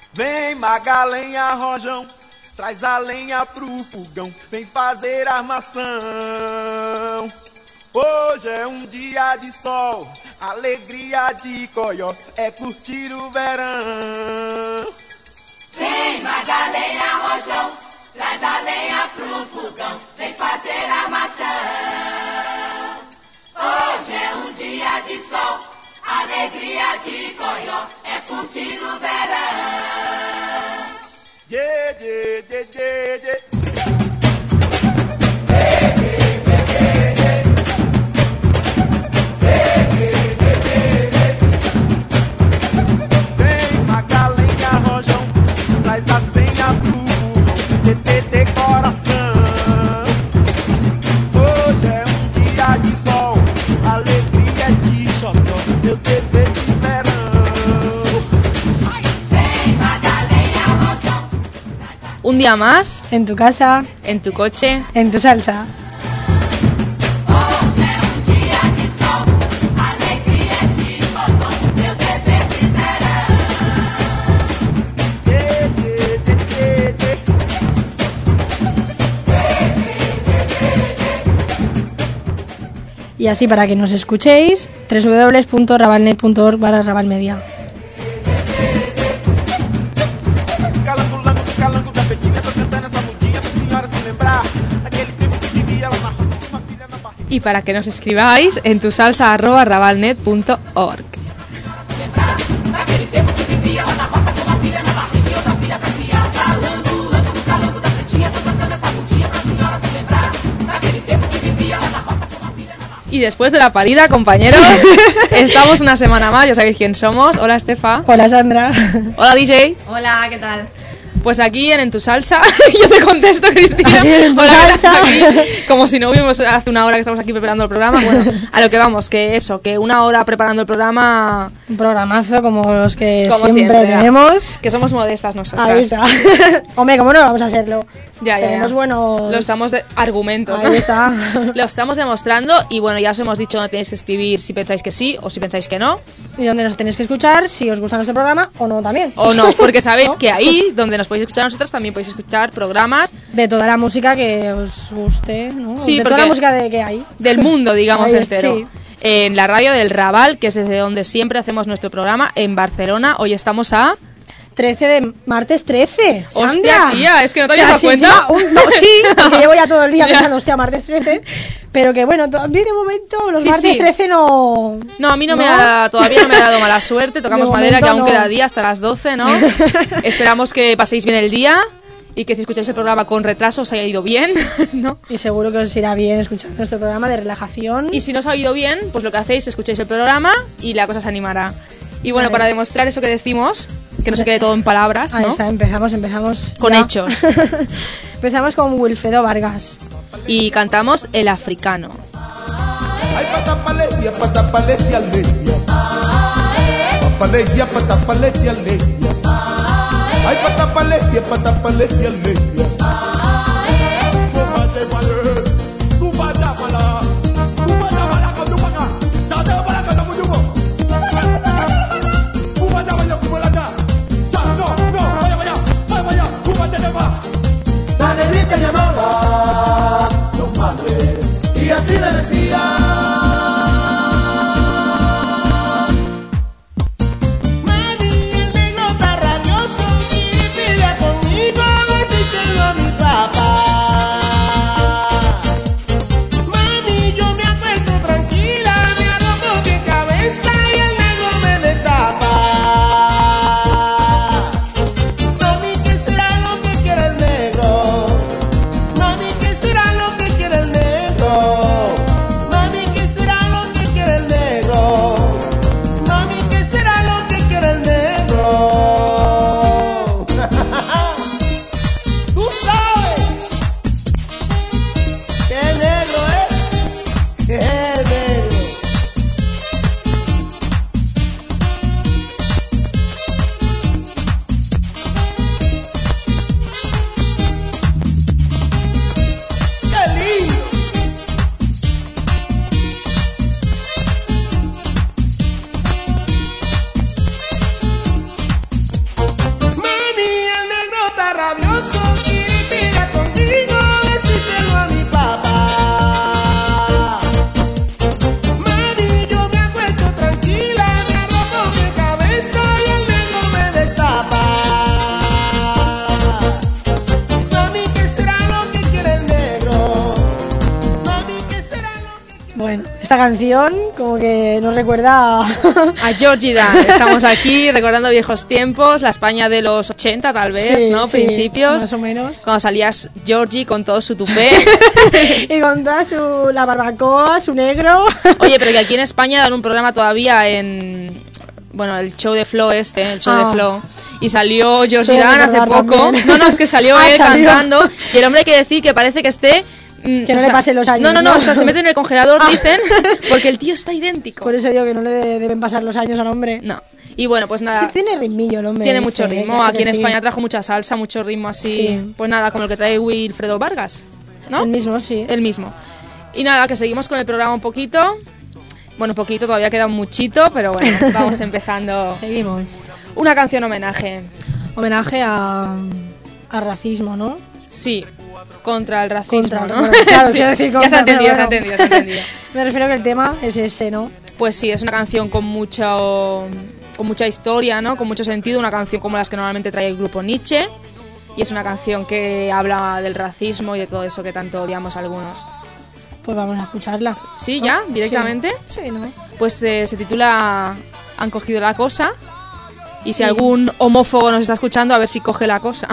Vem Magalenha Rojão, traz a lenha pro fogão, vem fazer armação. Hoje é um dia de sol, alegria de coió, é curtir o verão. Vem Magalenha Rojão, traz a lenha pro fogão, vem fazer armação. Hoje é um dia de sol, alegria de coió, é curtir o verão. Yeah, yeah, yeah, yeah, yeah. Vem Magalenha Rojão, traz a senha pro burrão, TTT coração. Hoje é um dia de sol, alegria de xodó, meu TV de verão. Vem Magalenha Rojão. Un día más, En tu casa, en tu coche. en tu salsa. Hoje é um dia de sol, alegria de xodó, meu dever de verão. Yeah, yeah, yeah, yeah, yeah. Y así para que nos escuchéis, www.rabalnet.org/rabalmedia. Calango da Betinha, tô cantando essa mudinha pra senhora se lembrar aquele tempo que vivia lá na roça com uma filha na barriga. Y para que nos escribáis en tusalsa@rabalnet.org. Naquele tempo que vivia lá na roça com uma filha na barriga e outra filha pra criar. Calango da pretinha, tô cantando essa mudinha pra senhora se lembrar. Naquele tempo que vivia lá na roça com uma filha na barriga. Y después de la parida, compañeros, estamos una semana más, ya sabéis quién somos. Hola, Estefa. Hola Sandra. Hola, DJ. Hola, ¿qué tal? Pues aquí en Tu Salsa, yo te contesto, Cristina. Aquí en Tu Hola, Salsa. aquí, como si no hubiéramos hace una hora que estamos aquí preparando el programa. Bueno, a lo que vamos, que eso, que una hora preparando el programa, Un programazo como los que como siempre ya. tenemos. Que somos modestas nosotras. Ahí está. Hombre, ¿cómo no vamos a hacerlo? Ya. Tenemos buenos... Lo estamos de argumentos, ¿no? Ahí está. Lo estamos demostrando y bueno, ya os hemos dicho dónde tenéis que escribir si pensáis que sí o si pensáis que no. Y donde nos tenéis que escuchar, si os gusta nuestro programa o no también. O no, porque sabéis ¿No? que ahí, donde nos podéis escuchar a nosotros, también podéis escuchar programas De toda la música que os guste, ¿no? Sí, de toda porque- la música que hay. del mundo, digamos, Ahí, entero. sí. En la radio del Raval, que es desde donde siempre hacemos nuestro programa, en Barcelona. Hoy estamos a... 13 de martes 13. Hostia, Sandra. tía, es que no te O sea, habías dado si cuenta. encima no, sí, porque llevo ya todo el día Ya. pensando, hostia, martes 13. Pero que bueno, todavía de momento los Sí, martes sí. 13 no. No, a mí ¿No? todavía no me ha dado mala suerte. Tocamos De madera, que momento aún no. queda día hasta las 12, ¿no? Esperamos que paséis bien el día y que si escucháis el programa con retraso os haya ido bien, ¿no? Y seguro que os irá bien escuchar nuestro programa de relajación. Y si no os ha ido bien, pues lo que hacéis, escucháis el programa y la cosa se animará. Y bueno, Vale. para demostrar eso que decimos, que no se quede todo en palabras, Ahí ¿no? está, empezamos Con ya. hechos. Empezamos con Wilfredo Vargas. Y cantamos El Africano. Ay, patapaletia, patapaletia, aletia. Papaletia, patapaletia, aletia. Ay, patapaletia, patapaletia, aletia. La negrita llamaba a su madre y así le decía: mami, el negro está rabioso y pide conmigo decírselo a mi papá. Mami, yo me acuesto tranquila, me arrojo mi cabeza y el negro me destapa. Mami, ¿qué será lo que quiere el negro? Mami, ¿qué será lo que quiere el negro? Mami, Bueno, esta canción como que nos recuerda A Georgie Dan. Estamos aquí recordando viejos tiempos, la España de los 80 tal vez, Sí, ¿no? sí, Principios. más o menos. Cuando salías Georgie con todo su tupé. Y con toda la barbacoa, su negro. Oye, pero que aquí en España dan un programa todavía en... Bueno, el show de Flo el show de Flo. Y salió Georgie Suele Dan hace recordar poco. también. No, es que salió él Salió. cantando. Y el hombre hay que decir que parece que esté... Que no le pasen los años, No, ¿no? hasta se mete en el congelador, dicen, porque el tío está idéntico. Por eso digo que no le deben pasar los años al hombre. No. Y bueno, pues nada. Sí, tiene ritmillo el hombre. Tiene mucho ritmo. Aquí en sí. España trajo mucha salsa, mucho ritmo así. Sí. Pues nada, como el que trae Wilfredo Vargas, ¿no? El mismo, sí. El mismo. Y nada, que seguimos con el programa un poquito. Bueno, poquito, todavía queda muchito, pero bueno, vamos empezando. Seguimos. Una canción homenaje. Homenaje a racismo, ¿no? Sí, contra el racismo, Contra, ¿no? bueno, claro, Sí. quiero decir Ya se ha contra, entendido, pero bueno. se ha entendido. Me refiero que el tema es ese, ¿no? Pues sí, es una canción con mucha historia, ¿no? Con mucho sentido, una canción como las que normalmente trae el grupo Nietzsche. Y es una canción que habla del racismo y de todo eso que tanto odiamos algunos. Pues vamos a escucharla. ¿Sí, ya? ¿Directamente? Sí, ¿no? Pues se titula Han cogido la cosa. Y si algún homófobo nos está escuchando, a ver si coge la cosa.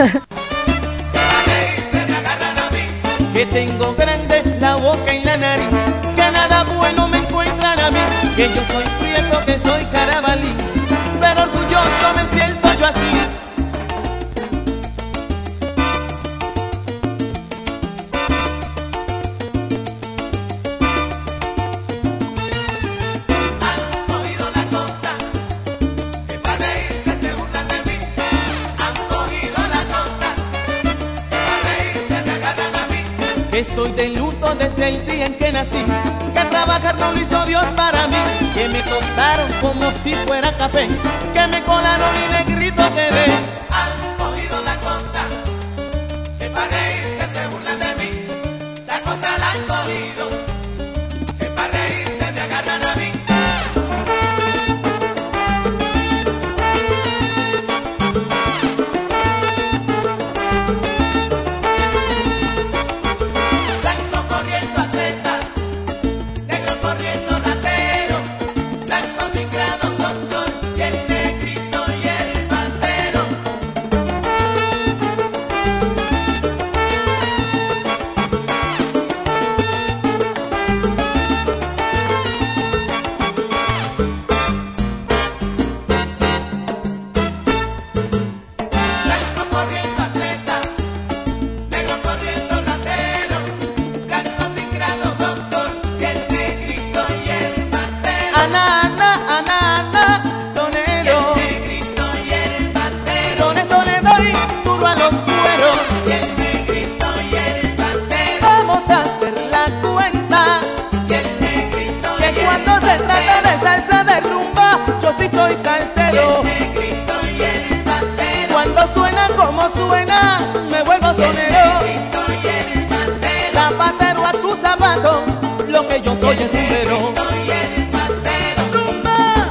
Que tengo grande la boca y la nariz, que nada bueno me encuentran a mí, que yo soy prieto, que soy carabalí, pero orgulloso me siento yo así. Han cogido la cosa, que para reírse se burlan de mí. Han cogido la cosa, para reírse me agarran a mí. Estoy de luto desde el día en que nací, que trabajar no lo hizo Dios para mí, que me tostaron como si fuera café, que me colaron y negrito quedé. Han cogido la cosa, que para reírse se burlan de mí. La cosa la han cogido, que para reírse me agarran a mí. Blanco corriendo atleta, negro corriendo ratero, blanco sin grado doctor, y el negrito y el bandero. Blanco corriendo atleta, negro corriendo ratero, blanco sin grado doctor, y el negrito y el bandero. Ana, ana, ana, ana, sonero. Y el negrito y el bandero. Con eso le doy duro a los cueros. Y el negrito y el bandero. Vamos a hacer la cuenta. Y el negrito y el que cuando se trata de salsa de rumba, yo sí soy salsero. Y el negrito y el bandero. Cuando suena como suena, me vuelvo sonero. Zapatero a tu zapato, lo que yo soy es rumbero. Rumba.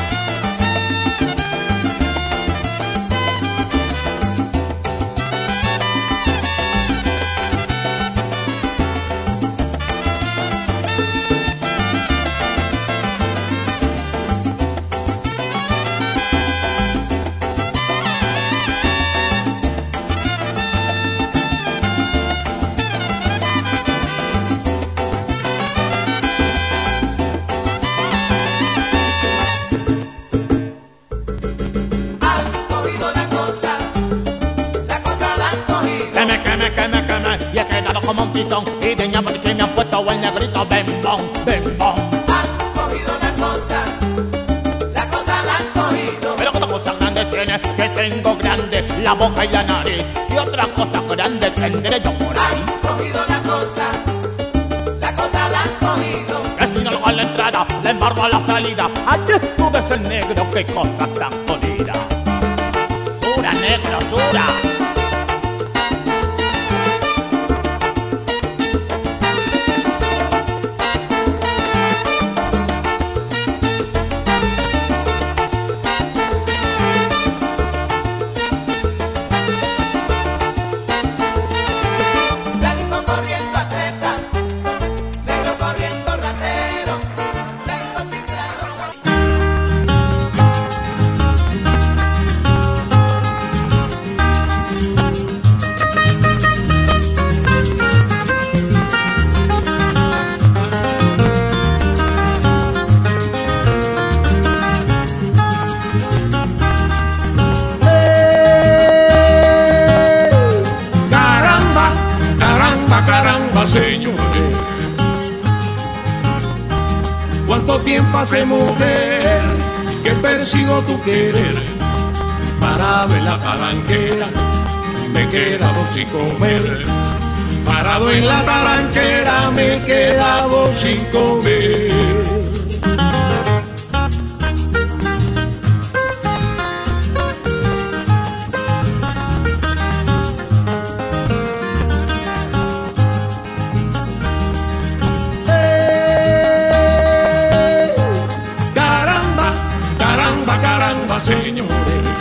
Han cogido la cosa la han cogido. Queme, y he quedado como un tizón. Y de ñapa que me han puesto el negrito bembón, bembón. Han cogido la cosa la han cogido. Pero otra cosa grande tiene, que tengo grande la boca y la nariz. Y otra cosa grande tendré yo por ahí. Han cogido la cosa la han cogido. Que si no lo a la entrada, le embargo a la salida. Ayer tú ves el negro, qué cosa tan jodida. Sura, negro, sura. Blanco corriendo atleta, negro corriendo ratero. Cuánto tiempo hace, mujer, que persigo tu querer. Parado en la talanquera, me he quedado sin comer. Parado en la talanquera, me he quedado sin comer. Señores,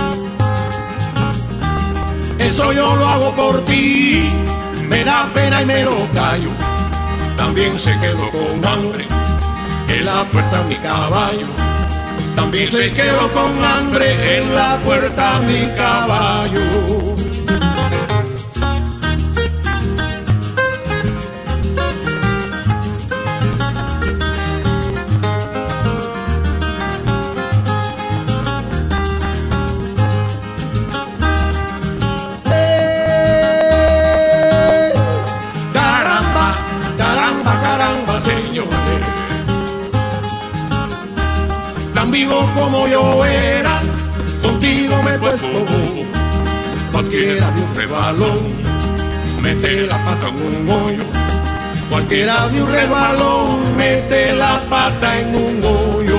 eso yo lo hago por ti, me da pena y me lo callo. También se quedó con hambre en la puerta mi caballo. También se quedó con hambre en la puerta mi caballo. Vivo como yo era, contigo me he puesto bobo. Cualquiera de un rebalón mete la pata en un hoyo. Cualquiera de un rebalón mete la pata en un hoyo.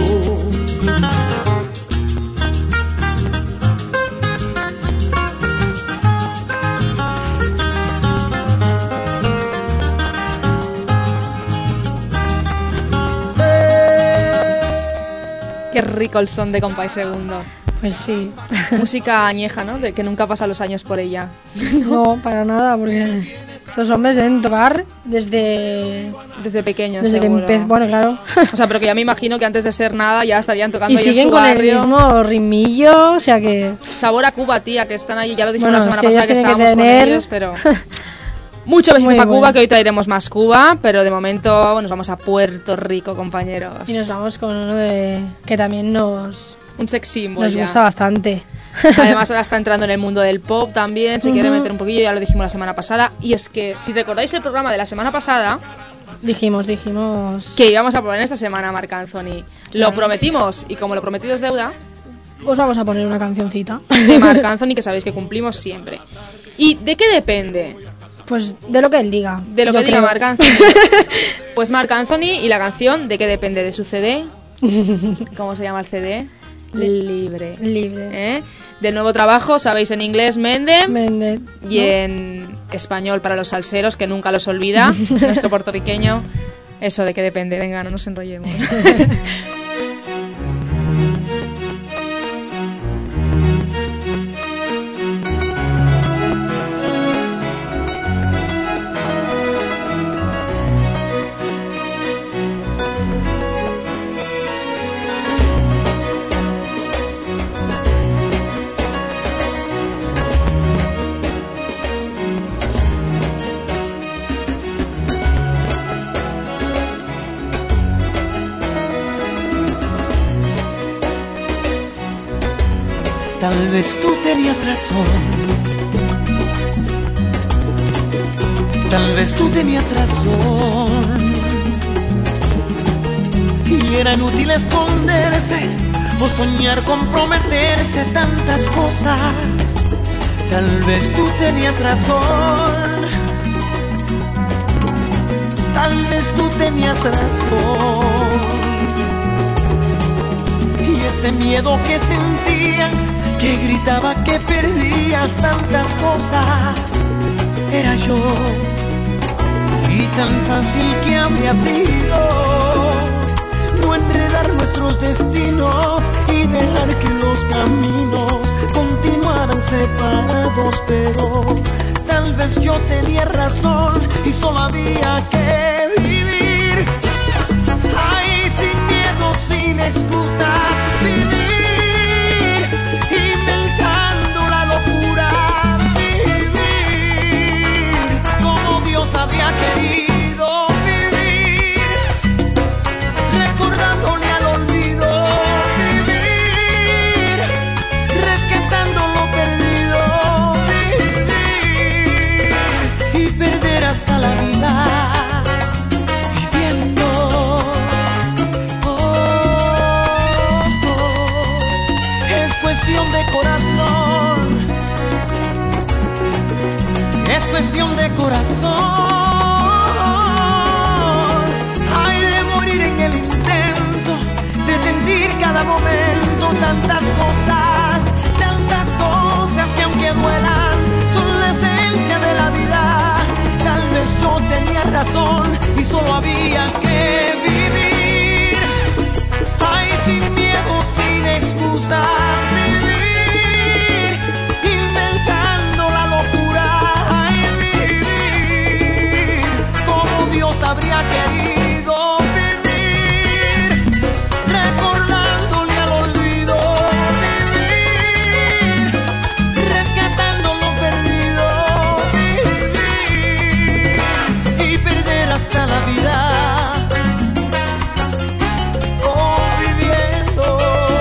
Qué rico el son de Compay Segundo. Pues sí. Música añeja, ¿no? De que nunca pasan los años por ella. No, para nada, porque estos hombres deben tocar desde pequeños, desde seguro. que empezó. Bueno, claro. O sea, pero que ya me imagino que antes de ser nada ya estarían tocando Y ahí en siguen su con barrio. el mismo ritmillo, o sea que... Sabor a Cuba, tía, que están ahí. Ya lo dijimos Bueno, la semana es que pasada que ellos tienen que estábamos tener- con ellos, pero... Mucho besito Muy para Cuba, bueno. que hoy traeremos más Cuba, pero de momento nos vamos a Puerto Rico, compañeros. Y nos vamos con uno de que también nos Un sex symbol nos ya. gusta bastante. Además ahora está entrando en el mundo del pop también, se quiere meter un poquillo, ya lo dijimos la semana pasada. Y es que, si recordáis el programa de la semana pasada, Dijimos que íbamos a poner esta semana a Marc Anthony. Lo prometimos, y como lo prometido es deuda, os vamos a poner una cancioncita. de Marc Anthony, que sabéis que cumplimos siempre. ¿Y de qué depende? Pues de lo que él diga. De lo yo que diga creo. Marc Anthony. Pues Marc Anthony y la canción, ¿de qué depende? ¿De su CD? ¿Cómo se llama el CD? Libre. Libre. ¿Eh? Del nuevo trabajo, sabéis, en inglés Mende, Méndez, y ¿no? en español para los salseros, que nunca los olvida, nuestro puertorriqueño. Eso, ¿de qué depende? Venga, no nos enrollemos. Tal vez tú tenías razón. Tal vez tú tenías razón. Y era inútil esconderse o soñar comprometerse tantas cosas. Tal vez tú tenías razón. Tal vez tú tenías razón. Y ese miedo que sentías, que gritaba que perdías tantas cosas, era yo. Y tan fácil que habría sido no enredar nuestros destinos y dejar que los caminos continuaran separados. Pero tal vez yo tenía razón y solo había que vivir. Ay, sin miedo, sin excusas, vivir. Inventando la locura, vivir como Dios habría querido vivir, recordándole al olvido, vivir, rescatando lo perdido, vivir y perder hasta la vida. corazón y solo había que vivir. Ay, sin miedo, sin excusa, vivir, inventando la locura. Ay, vivir como Dios habría querido vivir, recordándole al olvido, vivir, rescatando lo perdido, vivir y perder hasta la vida. Oh, viviendo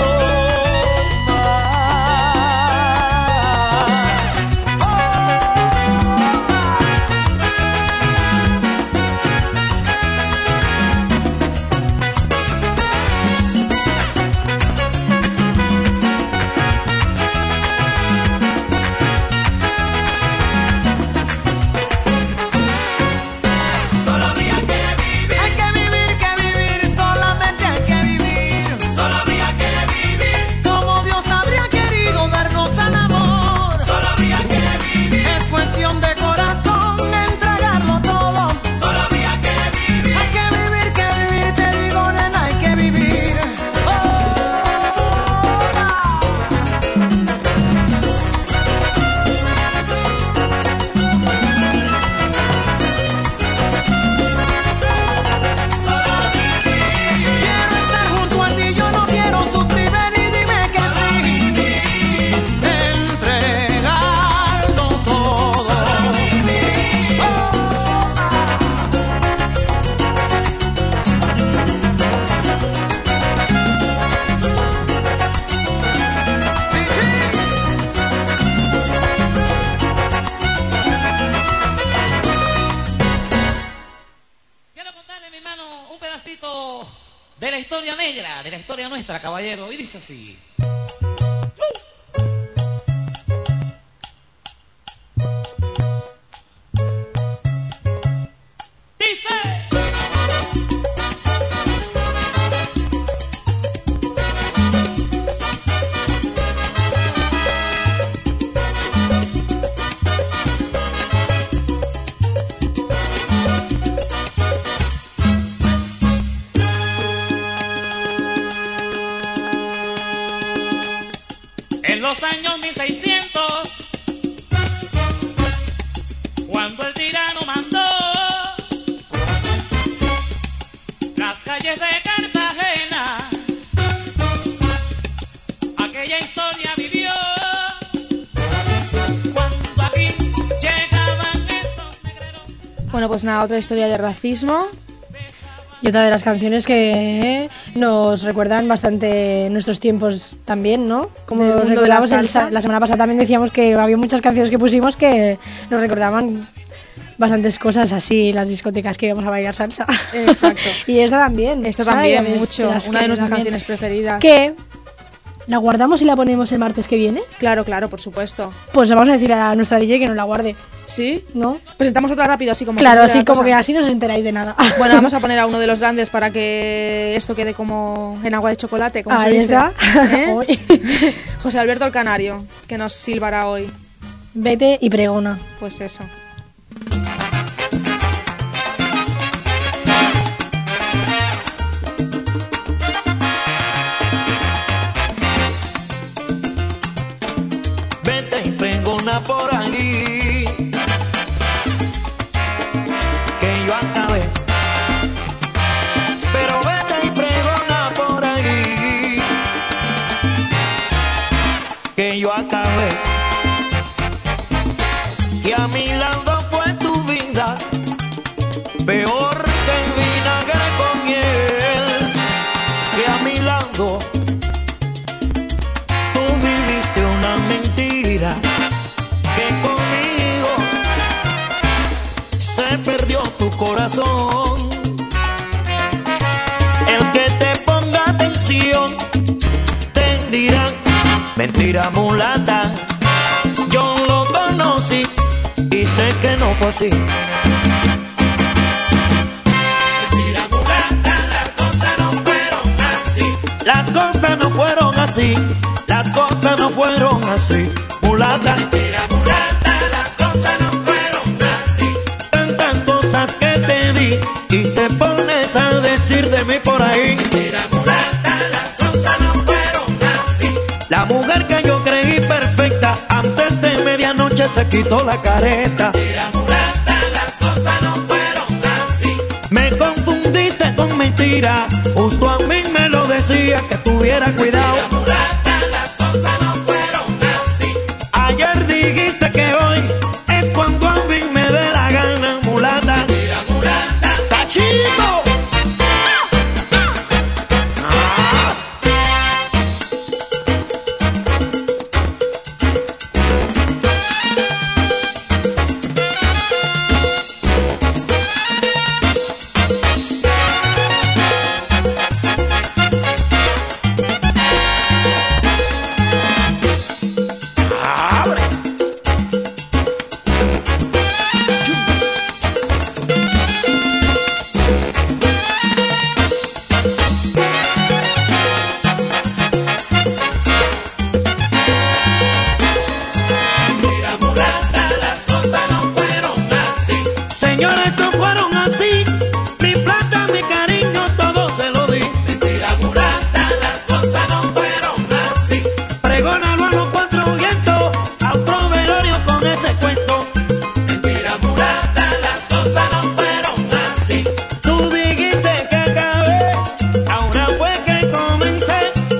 solo habría que vivir. Hay que vivir, solamente hay que vivir. Solo habría que vivir como Dios habría querido darnos al amor. Solo habría que vivir. Es cuestión de corazón, entregarlo todo. Solo habría que vivir. Hay que vivir, te digo, nena, hay que vivir. Quiero estar junto a ti, yo no quiero sufrir, ven y dime que sí. Entregarlo todo. Quiero contarle, mi hermano, un pedacito de la historia negra, de la historia nuestra, caballero. Y dice así. Dice. En los años 1600, cuando el tirano mandó las calles de Cartagena, aquella historia vivió cuando aquí llegaban esos negreros. Bueno, pues nada, otra historia de racismo. Y otra de las canciones que nos recuerdan bastante nuestros tiempos también, ¿no? Como Del mundo de la recordamos salsa. la semana pasada también decíamos que había muchas canciones que pusimos que nos recordaban bastantes cosas así, las discotecas que íbamos a bailar salsa. Exacto. Y esta también. Esta ¿sabes? también, Ya ves, mucho. las Una que de nuestras también. canciones preferidas. Que la guardamos y la ponemos el martes que viene. Claro, claro, por supuesto. Pues vamos a decir a nuestra DJ que nos la guarde, ¿Sí? ¿no? Presentamos otra rápido, así como... Claro, que así la como cosa. que así no os enteráis de nada. Bueno, vamos a poner a uno de los grandes para que esto quede como en agua de chocolate, como se Ahí dice. está. ¿Eh? Hoy. José Alberto el Canario, que nos silbará hoy. Vete y pregona. Pues eso. Vete y pregona por ahí que yo acabé. Pero vete y pregona por ahí que yo acabé. Que a mi lado fue tu vida, peor que vinagre con miel. Que a mi lado tú viviste una mentira, que conmigo se perdió tu corazón. El que te ponga atención te dirá: mentira mulata, yo lo conocí y sé que no fue así. Mentira mulata, las cosas no fueron así. Las cosas no fueron así. Las cosas no fueron así. Mulata, mentira mulata, las cosas no fueron así. Tantas cosas que te di y te pones a decir de mí por ahí. Mira, mulata, las cosas no fueron así. La mujer que yo creí perfecta, antes de medianoche se quitó la careta. Mira, mulata, las cosas no fueron así. Me confundiste con mentira, justo a mí me lo decía que tuviera cuidado. Mira, mulata, las cosas no fueron así. Ayer dijiste que hoy es cuando a mí me dé la gana, mulata. Mira, mulata, ¡Cachito! mira, mulata, las cosas no fueron así. Señores, no fueron así. Mi plata, mi cariño, todo se lo di. Mentira, mulata, las cosas no fueron así. Pregónalo a los cuatro vientos, a otro velorio con ese cuento. Mentira, mulata, las cosas no fueron así. Tú dijiste que acabé, ahora fue que comencé.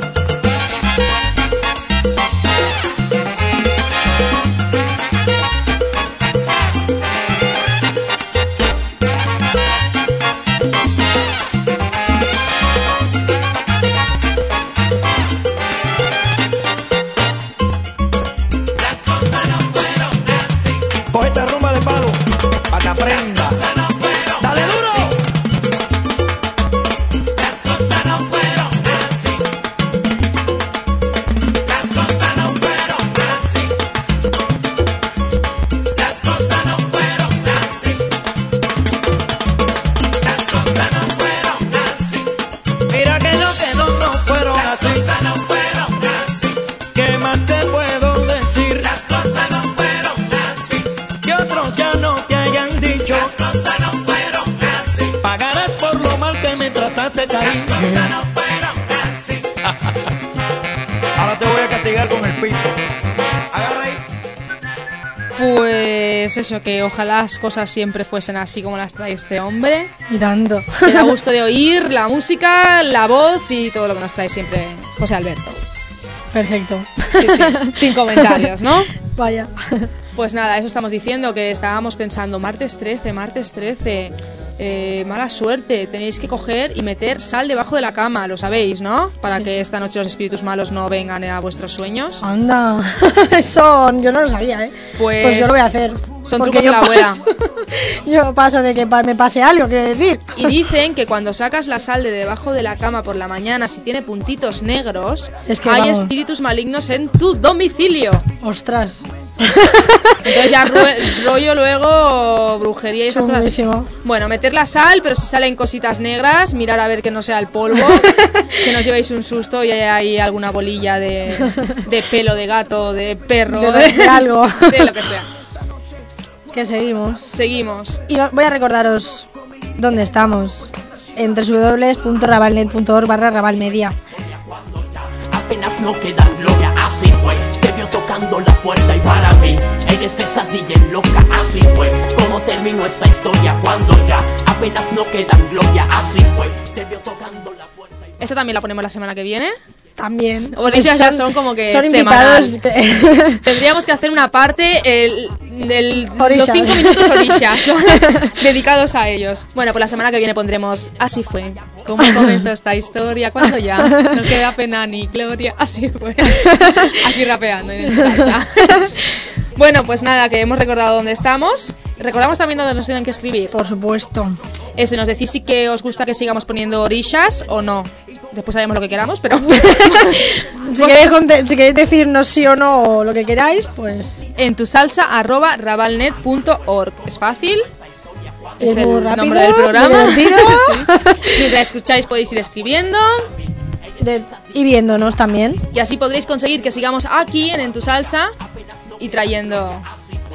Las cosas no fueron así. Coge esta rumba de palo, pa' que aprenda. Las cosas no fueron ¡Dale duro! así. Las cosas no fueron así. Las cosas no fueron así. Las cosas no fueron así. Las cosas no fueron así. Mira que no fueron Las así. cosas no fueron así. ¿Qué más te puedo decir? Las cosas no fueron así. Que otros ya no te hayan dicho. Las cosas no fueron así. Pagarás por lo mal que me trataste, Las cariño. cosas no fueron así. Ahora te voy a castigar con el pito. Agarra ahí. Pues eso, que ojalá las cosas siempre fuesen así como las trae este hombre. Y tanto. Me da gusto de oír la música, la voz y todo lo que nos trae siempre José Alberto. Perfecto. Sí, sí, sin comentarios, ¿no? Vaya. Pues nada, eso estamos diciendo, que estábamos pensando, martes 13, mala suerte, tenéis que coger y meter sal debajo de la cama, lo sabéis, ¿no? Para que esta noche los espíritus malos no vengan a vuestros sueños. Anda. Eso yo no lo sabía, ¿eh? Pues yo lo voy a hacer. son Porque trucos de la abuela. Yo paso de que me pase algo, quiero decir. Y dicen que cuando sacas la sal de debajo de la cama por la mañana, si tiene puntitos negros, Es que hay vamos. espíritus malignos en tu domicilio. Ostras. Entonces ya rollo luego brujería y esas cosas. Chunguísimo. Bueno, meter la sal, pero si salen cositas negras, mirar a ver que no sea el polvo, que no os llevéis un susto y hay alguna bolilla de pelo de gato, de perro, De algo. de lo que sea. Que seguimos. Seguimos. Y voy a recordaros dónde estamos. En www.rabalnet.org/rabalmedia. Apenas no queda gloria, así fue. Te vio tocando la puerta y para mí eres pesadilla loca, así fue. Cómo terminó esta historia cuando ya apenas no queda gloria, así fue. Te vio tocando la puerta y... Esta también la ponemos la semana que viene. También. Orillas ya son como que son semanal. invitados. Tendríamos que hacer una parte, los Orillas. 5 minutos orillas, dedicados a ellos. Bueno, pues la semana que viene pondremos Así fue. ¿Cómo comenzó esta historia? ¿Cuándo ya? No queda pena ni gloria. Así fue. Aquí rapeando en el salsa. Bueno, pues nada, que hemos recordado dónde estamos. Recordamos también dónde nos tienen que escribir. Por supuesto. Eso, y nos decís si que os gusta que sigamos poniendo orillas o no. Después haremos lo que queramos, pero... Si queréis decirnos sí o no o lo que queráis, pues... En tusalsa@rabalnet.org. Es fácil. Es el muy rápido, nombre del programa. muy divertido. Sí. Mientras escucháis podéis ir escribiendo. Y viéndonos también. Y así podréis conseguir que sigamos aquí en Tu Salsa y trayendo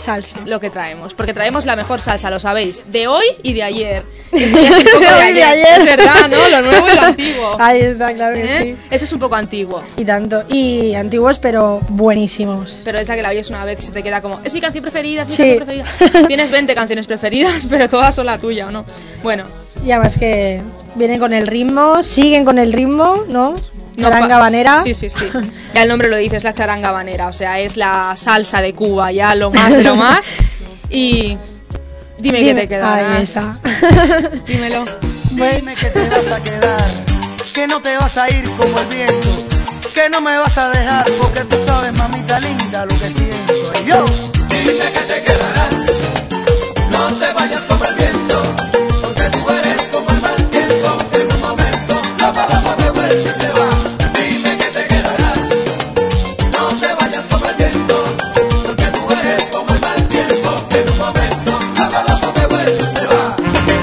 Salsa. lo que traemos, porque traemos la mejor salsa, lo sabéis, de hoy y de ayer. Esto ya es un poco de Hoy y de ayer. ayer. Es verdad, ¿no? Lo nuevo y lo antiguo. Ahí está, claro que sí. Ese es un poco antiguo, Y tanto. Y antiguos, pero buenísimos. pero esa que la oyes una vez y se te queda como, es mi canción preferida, es mi Sí. canción preferida. Tienes 20 canciones preferidas, pero todas son la tuya, ¿o no? Bueno, Y además que vienen con el ritmo, siguen con el ritmo, ¿no? no Charanga pa- habanera. Sí, sí, sí. Ya el nombre lo dice, es la charanga habanera, o sea, es la salsa de Cuba, ya lo más de lo más. Y dime que te quedarás. Ahí está. Dímelo. Dime que te vas a quedar, que no te vas a ir como el viento, que no me vas a dejar, porque tú sabes, mamita linda, lo que siento. Y yo, Dime que te quedarás, no te vayas como el viento, porque tú eres como el mal tiempo, que en un momento la palabra te vuelve y se va. Dime que te quedarás, no te vayas como el viento, porque tú eres como el mal tiempo, que en un momento la palabra te vuelve y se va.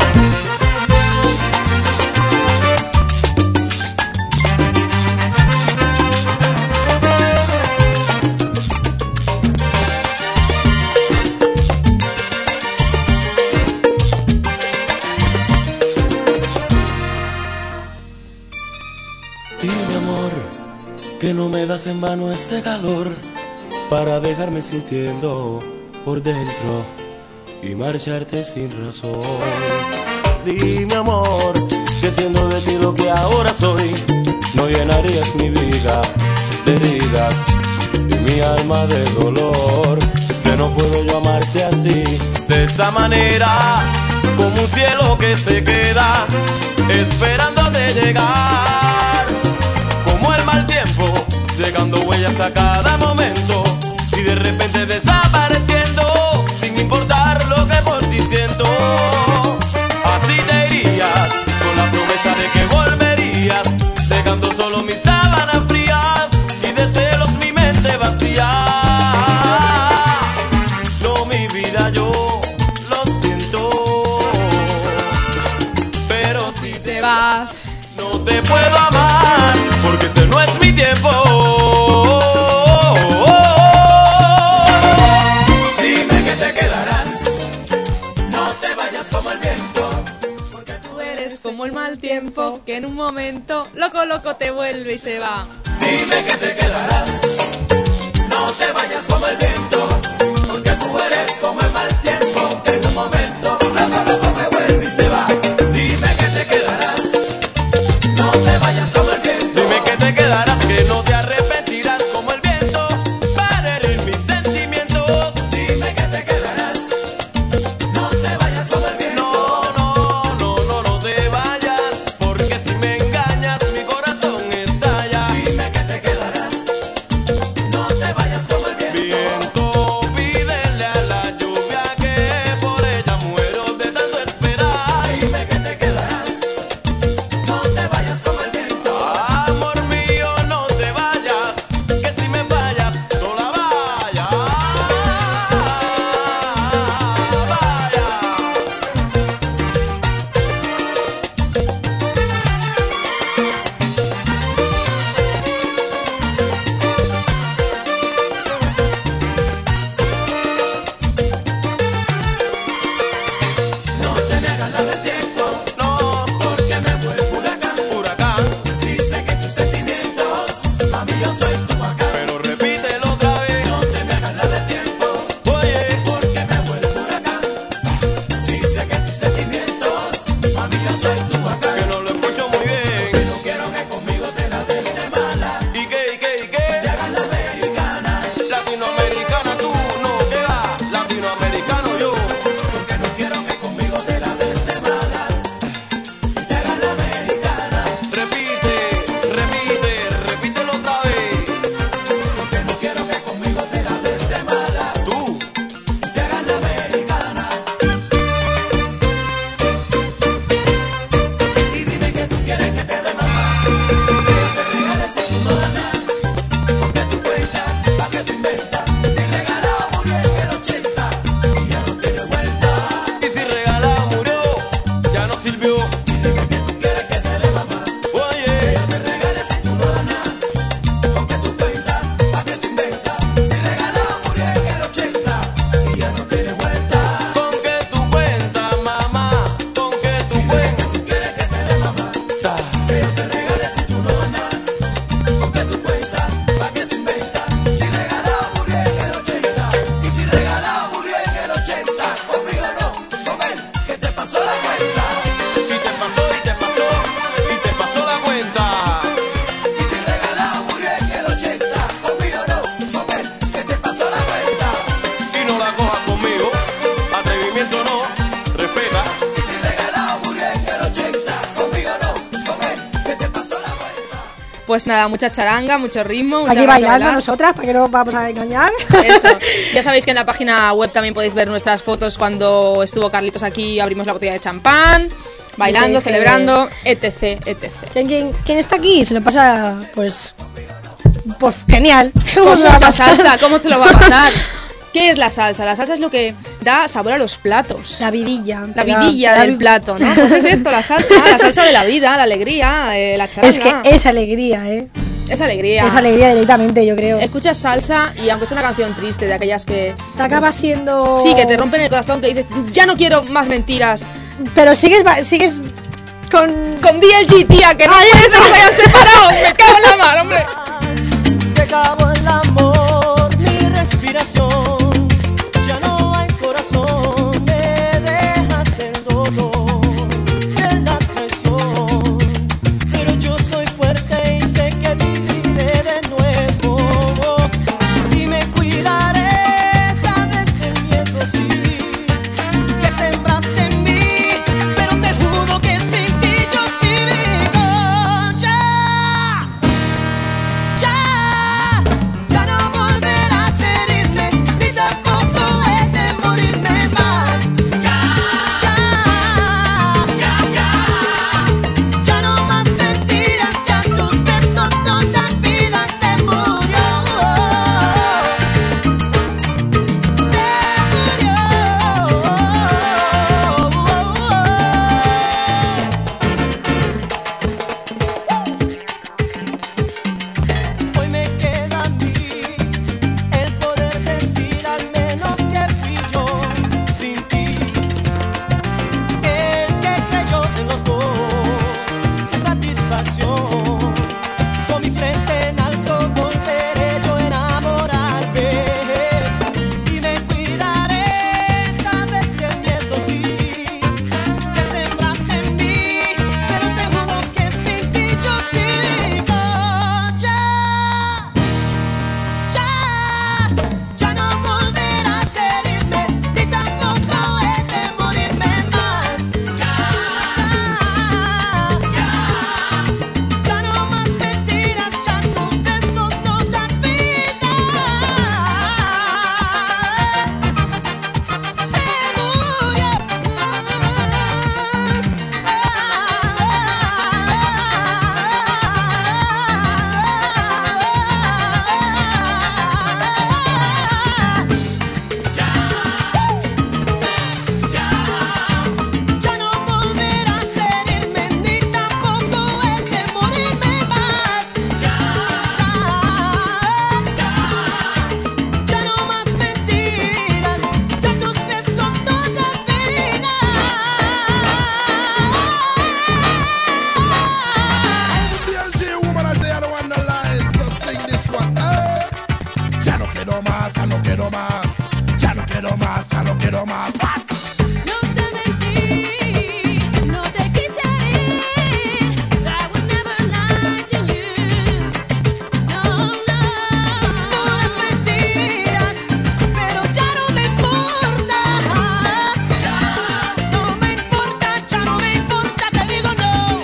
Dime amor, que no me das en vano este calor para dejarme sintiendo por dentro y marcharte sin razón. Dime amor, que siendo de ti lo que ahora soy, no llenarías mi vida de heridas y mi alma de dolor. Es que no puedo yo amarte así, de esa manera, como un cielo que se queda esperando de llegar, como el mal tiempo, dejando huellas a cada momento y de repente desapareciendo, sin importar lo que por ti siento. Así te irías, con la promesa de que volverías, dejando solo mis sábanas frías y de celos mi mente vacía. No, mi vida, yo lo siento, pero si Te vas. no te puedo amar, porque ese no es mi tiempo. Dime que te quedarás, no te vayas como el viento, porque Tú eres como el mal tiempo que en un momento loco loco te vuelve y se va. dime que te quedarás, no te vayas como el viento, porque tú eres como el mal tiempo, que en un momento la palabra me vuelve y se va. Dime que te quedarás, no te vayas como el viento. Dime que te quedarás, que no te arrepentirás como el viento para herir mis sentimientos. Dime que te quedarás, no te vayas como el viento. No te vayas, porque si me engañas mi corazón estalla. Dime que te quedarás, no te vayas como el viento. Viento, pídele a la lluvia que por ella muero de tanto esperar. Dime que te quedarás, no te vayas como el viento. Amor mío, no te vayas, que si me fallas, sola vaya. No te me hagas nada de tiempo, No, porque me vuelvo huracán, si sé que tus sentimientos, mami, yo soy tu bacán. pero repítelo otra vez. No te me hagas nada de tiempo, Oye, porque me vuelvo huracán. Si sé que tus sentimientos, mami, yo soy tu que bacán. no lo escucho muy bien. No quiero que conmigo te la des de mala, ¿Y qué? te hagas la americana, Latinoamericana tú, no, que va, latinoamericano yo. porque no quiero que conmigo te la des de mala, te hagas la americana, Repítelo otra vez. porque no quiero que conmigo te la des de mala, Tú, te hagas la americana. Y dime que tú quieres que te dé mamá, que te regales si tú no das nada, porque tú cuentas, pa' que tú inventas, si regalado murió en el 80 y ya no tiene vuelta. y si regalado murió, ya no sirvió. Dime que tú quieres que te dé mamá, Oye, que te regales si tú no das nada, porque tú cuentas, pa' que tú inventas, si regalado murió en el 80 y ya no Pues nada, mucha charanga, mucho ritmo, mucha Aquí ganas de bailando bailar. nosotras, para que no vamos a engañar. Eso. Ya sabéis que en la página web también podéis ver nuestras fotos cuando estuvo Carlitos aquí, abrimos la botella de champán, bailando, Dices que- celebrando, etc, etc. ¿Quién está aquí? Se lo pasa, pues genial. ¿Cómo Con se lo va a mucha pasar? salsa, ¿cómo se lo va a pasar? ¿Qué es la salsa? La salsa es lo que da sabor a los platos. La vidilla. La vidilla del plato, ¿no? Pues es esto, la salsa de la vida, la alegría, la charanga. Es que es alegría, Es alegría. Es alegría directamente, yo creo. Escuchas salsa y aunque es una canción triste, de aquellas que... Te acaba siendo... Sí, que te rompen el corazón, que dices, ya no quiero más mentiras. Pero sigues con... Con DLG, tía, que no puede ser que se hayan separado. Me cago en la mar, hombre. Se acabó el amor, mi respiración. Ya no hay corazón, me dejaste el dolor de la traición. Pero yo soy fuerte y sé que viviré de nuevo. Y me cuidaré, sabes del miedo, sí, que sembraste en mí. Pero te juro que sin ti yo sí vivo. Ya no volverás a herirme, ni tampoco he de morirme más. Ya no más mentiras, ya tus besos no dan vida, se murió. Hoy me queda a mí el poder decir al menos que fui yo sin ti, el que creyó en los dos, qué satisfacción. Con mi frente en alto volveré yo a enamorarme y me cuidaré, sabes que el miedo sí, que sembraste en mí, pero te juro que sin ti yo sigo. Ya no volverás a herirme, ni tampoco he de morirme más. Ya no más mentiras, ya tus besos no dan vida. Ya no volverás a herirme, ni tampoco he de morirme más. Ya no más mentiras, ya tus besos no dan vida. DLG woman, I say I don't want no lies, so sing this one. Ya no quiero más, ya no quiero más, ya no quiero más, ya no quiero más. What? No te mentí, no te quise herir. I would never lie to you. No, no. Puras mentiras, pero ya no me importa. No me importa, ya no me importa, te digo no.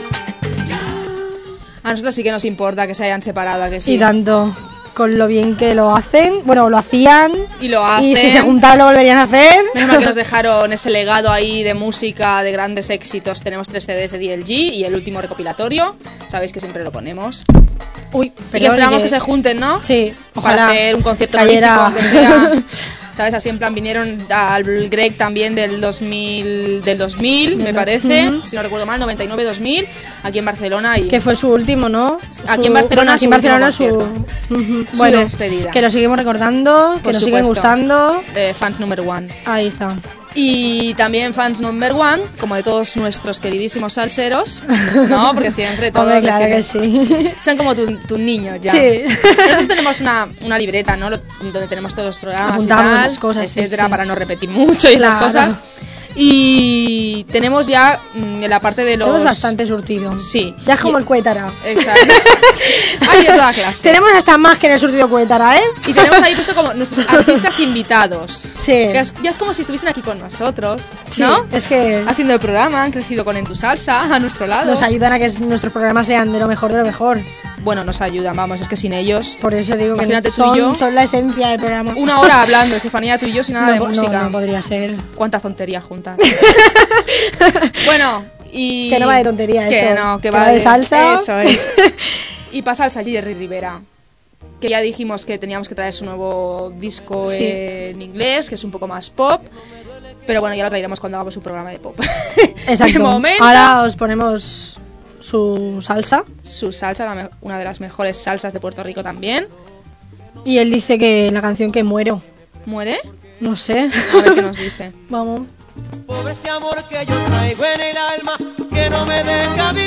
A nosotros sí que nos importa que se hayan separado, ¿a que sí? Y tanto, con lo bien que lo hacen, bueno, lo hacían. Y lo hacen. Y si se juntaran lo volverían a hacer. Menos mal que nos dejaron ese legado ahí de música, de grandes éxitos. Tenemos 3 CDs de DLG y el último recopilatorio. Sabéis que siempre lo ponemos. Uy, Y que perdón, esperamos que se junten, ¿no? Sí, ojalá. Para hacer un concierto cayera. honorífico, aunque sea. ¿Sabes? Así en plan vinieron al Greg también del 2000, me parece, Ujú. si no recuerdo mal, 99-2000, aquí en Barcelona. Y Que fue su último, ¿no? Aquí en Barcelona, aquí en su Barcelona último Ujú. Su Bueno, despedida. que lo seguimos recordando, que Por nos siguen supuesto. gustando. Fans number one. Ahí está. Y también fans number one, como de todos nuestros queridísimos salseros, ¿no? Porque siempre todos Hombre, les claro que tienes- sí. son como tus niños ya. Sí. Nosotros tenemos una libreta, ¿no? Donde tenemos todos los programas Apuntamos y tal, las cosas, sí, etcétera, sí. para no repetir mucho y esas Claro. cosas. Y tenemos ya en la parte de los... Tenemos bastante surtido. Sí. Ya es como el Cuétara. Exacto. Hay de toda clase. Tenemos hasta más que en el surtido Cuétara, ¿eh? Y tenemos ahí puesto como nuestros artistas invitados. Sí. Ya es como si estuviesen aquí con nosotros, Sí, ¿no? es que Haciendo el programa, han crecido con En Tu Salsa, a nuestro lado. nos ayudan a que nuestros programas sean de lo mejor de lo mejor. bueno, nos ayudan, vamos, es que sin ellos... Por eso digo imagínate que tú y yo, son la esencia del programa. 1 hora hablando, Estefanía, tú y yo sin nada de música. No podría ser. Cuántas tonterías juntas. Bueno, y... Que no va de tontería que esto. no, que va de salsa. Eso es. Y pasa al Jerry Rivera, que ya dijimos que teníamos que traer su nuevo disco en inglés, que es un poco más pop. Pero bueno, ya lo traeremos cuando hagamos un programa de pop. Exacto. De momento, ahora os ponemos su salsa. Su salsa, una de las mejores salsas de Puerto Rico también. Y él dice que la canción que muero. ¿Muere? No sé. A ver qué nos dice. Vamos. Pobre este amor que yo traigo en el alma, que no me deja vivir.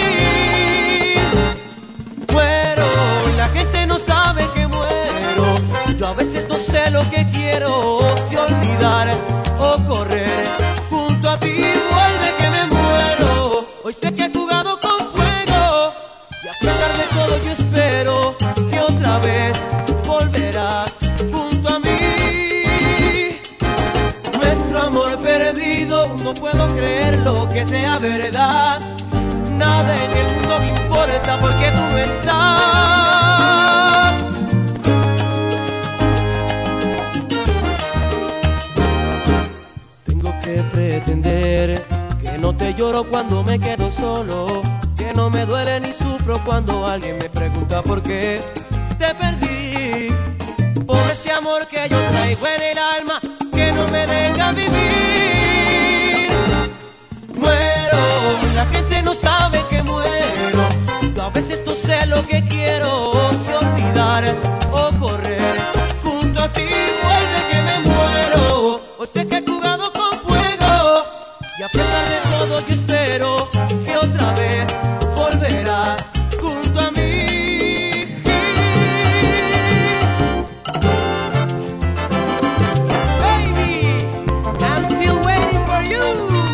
Muero, la gente no sabe que muero. Yo a veces no sé lo que quiero, si olvidar o correr. Junto a ti vuelve que me muero. Hoy sé que he jugado con fuego y a pesar de todo yo espero que otra vez volverás junto a mí. Nuestro amor perdido, no puedo creerlo que sea verdad. Nada en el mundo me importa porque tú no estás. Tengo que pretender que no te lloro cuando me quedo solo, que no me duele ni sufro cuando alguien me pregunta por qué te perdí. Por este amor que yo traigo en el alma, que no me deja vivir. Muero, la gente no sabe que muero. Yo a veces no sé lo que quiero, si olvidar o correr. Junto a ti vuelve que me muero. Hoy sé que he jugado con fuego y a pesar de todo yo espero que otra vez volverás junto a mí. Baby, I'm still waiting for you.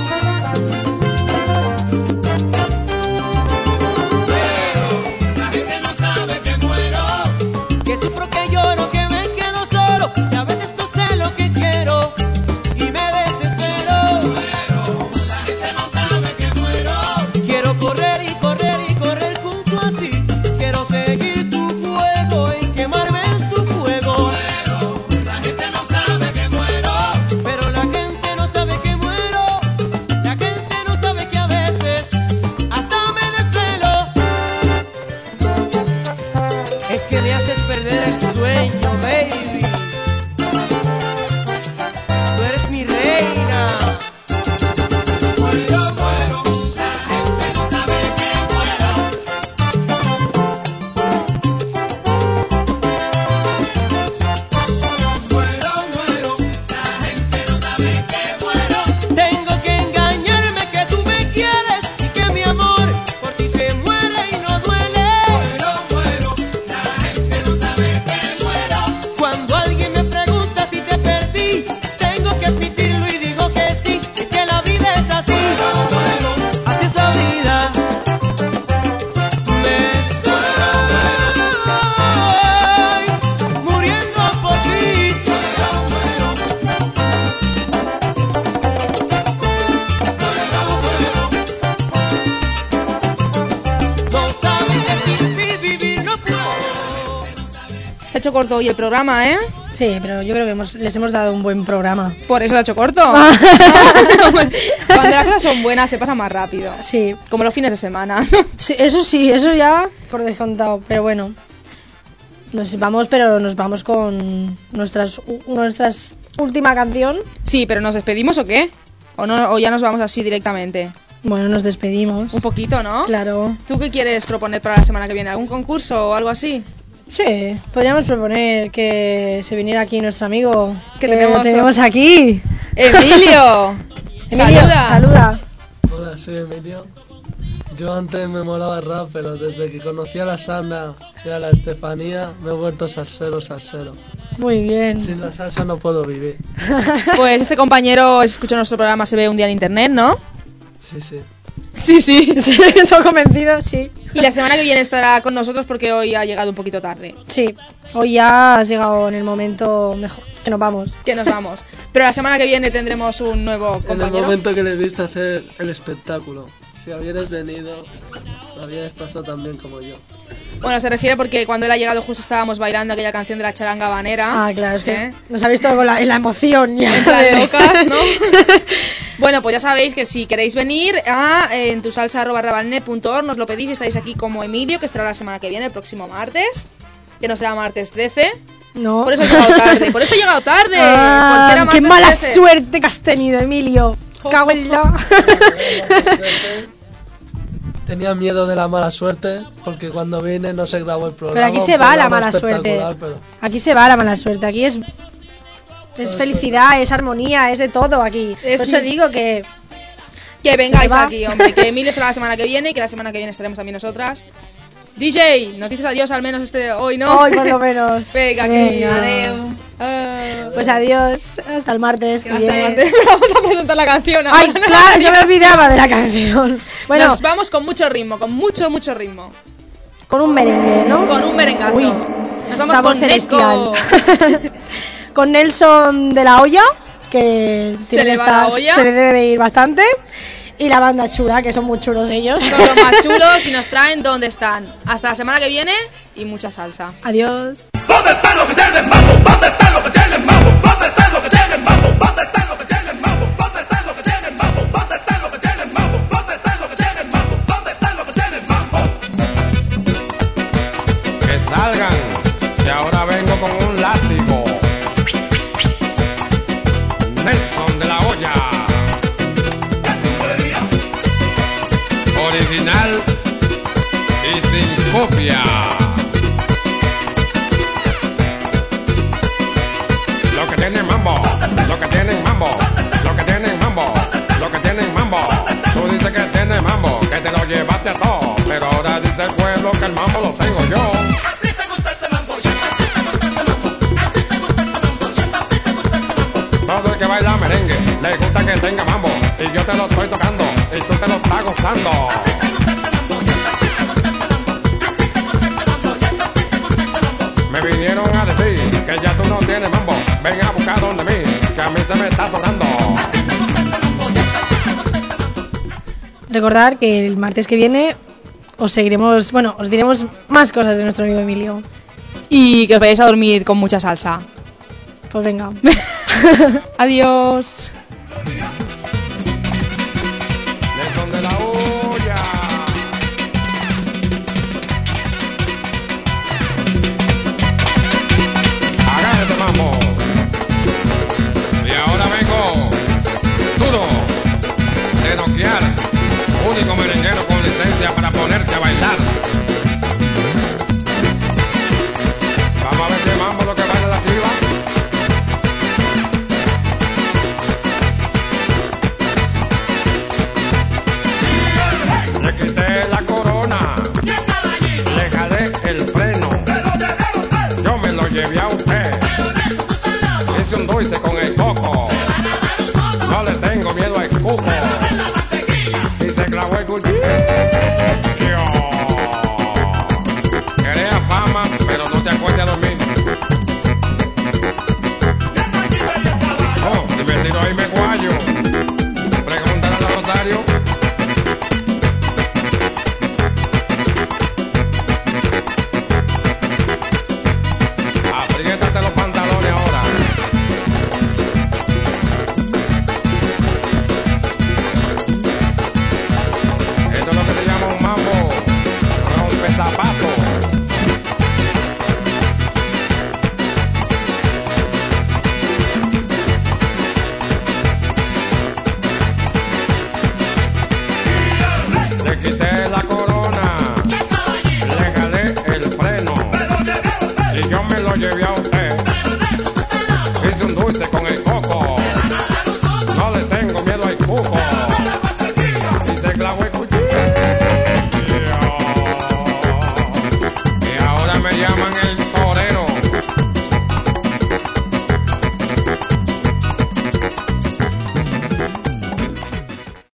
La gente no sabe que muero. Que sufro, que lloro, que me quedo solo y a veces no sé lo que quiero y me desespero. Muero. La gente no sabe que muero. Quiero correr y correr y correr junto a ti. Quiero seguir tu fuego y quemarme en tu fuego. Muero. La gente no sabe que muero. Pero la gente no sabe que muero. La gente no sabe que a veces hasta me desvelo. Es que me haces perder el sueño, baby. Tú eres mi reina. Muero, muero. La gente no sabe que muero. Muero, muero. La gente no sabe que muero. Tengo que engañarme que tú me quieres y que mi amor por ti se muere y no duele. Muero, muero. La gente no sabe que muero. Cuando alguien me pregunta si te perdí, tengo que admitirlo y digo que sí. Es que la vida es así. Así es la vida. Me estoy muriendo por ti. No sabes que sin ti vivir no puedo. Se ha hecho corto hoy el programa, ¿eh? Sí, pero yo creo que les hemos dado un buen programa. Por eso se ha hecho corto. Cuando las cosas son buenas se pasa más rápido. Sí. Como los fines de semana. Sí, eso ya por descontado. Pero bueno, nos vamos con nuestras última canción. Sí, pero ¿nos despedimos o qué? ¿O no? ¿O ya nos vamos así directamente? Bueno, nos despedimos. Un poquito, ¿no? Claro. ¿Tú qué quieres proponer para la semana que viene? ¿Algún concurso o algo así? Sí, podríamos proponer que se viniera aquí nuestro amigo Que lo tenemos- tenemos aquí. ¡Emilio! Emilio, saluda. Hola, soy Emilio. Yo antes me molaba el rap, pero desde que conocí a la Sandra y a la Estefanía me he vuelto salsero. Muy bien. Sin la salsa no puedo vivir. Pues este compañero escucha nuestro programa Se Ve un Día en Internet, ¿no? Sí, sí. Sí, sí. Estoy convencido, sí. Y la semana que viene estará con nosotros porque hoy ha llegado un poquito tarde. Sí, hoy ya has llegado en el momento mejor, que nos vamos. Que nos vamos. Pero la semana que viene tendremos un nuevo En el compañero. momento que le viste hacer el espectáculo. Si hubieras venido, lo habías pasado tan bien como yo. Bueno, se refiere porque cuando él ha llegado justo estábamos bailando aquella canción de la charanga habanera. Ah, claro, es que nos ha visto con la emoción. Ya. En plan locas, ¿no? Bueno, pues ya sabéis que si queréis venir a entusalsa@rabalnet.org, nos lo pedís y estáis aquí como Emilio, que estará la semana que viene, el próximo martes, que no será martes 13. No. Por eso he llegado tarde, por eso he llegado tarde. Ah, porque era qué martes mala 13. suerte que has tenido, Emilio. Cago en la... Tenía miedo de la mala suerte porque cuando vine no se grabó el programa. Pero aquí se va la mala suerte. espectacular, pero- Aquí se va la mala suerte. Aquí es felicidad, es armonía, es de todo aquí. Es- Por eso digo que... Que vengáis se va. aquí, hombre, que Emilio estará la semana que viene y que la semana que viene estaremos también nosotras. DJ, nos dices adiós al menos hoy, ¿no? Hoy por lo menos. Venga, aquí. Venga. Adeu. Pues adiós, hasta el martes. que Hasta el viene. martes. Vamos a presentar la canción ahora. Ay, claro, yo me olvidaba de la canción. Bueno, Nos vamos con mucho ritmo, con mucho ritmo. con un merengue, ¿no? Con un merengazo. Uy, Nos vamos esa voz con celestial. Neko. Con Nelson de la Hoya, que Se le va la olla. se le debe ir bastante. Y la banda chula, que son muy chulos ellos. Son los más chulos y nos traen dónde están. Hasta la semana que viene y mucha salsa. Adiós. ¿Dónde están los que tienen mambo? ¿Dónde están los que tienen mambo? ¿Dónde están los que tienen mambo? ¿Dónde están los que tienen mambo? ¿Dónde están los que tienen mambo? ¿Dónde están los que tienen mambo? ¿Dónde están los que tienen mambo? ¿Dónde están los que tienen mambo? Que salgan, que ahora vengo con un látigo. Nelson de la Hoya. Original y sin copia. Lo que tienen mambo, lo que tienen mambo, lo que tienen mambo, lo que tienen mambo. Tú dices que tienes mambo, que te lo llevaste a todo, pero ahora dice el pueblo que el mambo lo tengo yo. Todo el que baila merengue le gusta que tenga mambo, y yo te lo estoy tocando y tú te lo estás gozando. Me vinieron a decir que ya tú no tienes mambo. Ven a buscar donde mí, que a mí se me está sobrando. Recordar que el martes que viene os seguiremos, bueno, os diremos más cosas de nuestro amigo Emilio. Y que os vayáis a dormir con mucha salsa. Pues venga. Adiós. Nelson de la Hoya. Agárrate, mambo. Y ahora vengo duro de noquear, único merenguero con licencia para ponerte a bailar. Vamos a ver si mambo lo que baila la chiva. Le quité la corona, le jalé el freno, yo me lo llevé a usted. Hice un dulce con el coco, no le tengo miedo al cuco. Y se clavó el cuchillo. Quería fama, pero no te acuerdas de dormir. Oh, si me tiro ahí me guayo. Pregúntale a Rosario. Apriétate los pantalones ahora. Esto es lo que se llama un mambo rompezapato. Le quité la corona, le jalé el freno y yo me lo llevé a usted. Hice un dulce con el